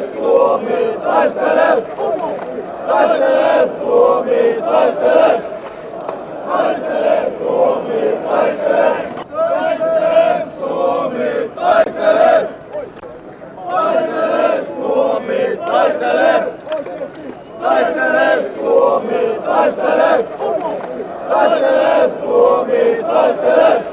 Suomi taistelee! Taistelee Suomi taistelee! Taistelee Suomi taistelee! Taistelee Suomi taistelee! Taistelee Suomi taistelee! Taistelee Suomi taistelee! Taistelee Suomi taistelee!